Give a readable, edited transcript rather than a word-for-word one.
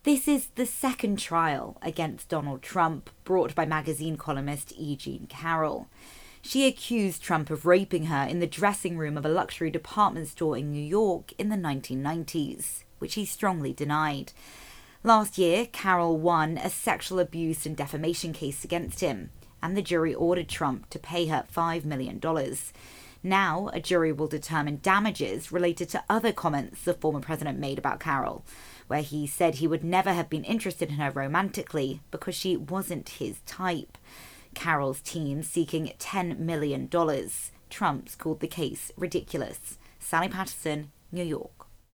This is the second trial against Donald Trump brought by magazine columnist E. Jean Carroll. She accused Trump of raping her in the dressing room of a luxury department store in New York in the 1990s, which he strongly denied. Last year, Carroll won a sexual abuse and defamation case against him, and the jury ordered Trump to pay her $5 million. Now, a jury will determine damages related to other comments the former president made about Carroll, where he said he would never have been interested in her romantically because she wasn't his type. Carroll's team seeking $10 million. Trump's called the case ridiculous. Sally Patterson, New York.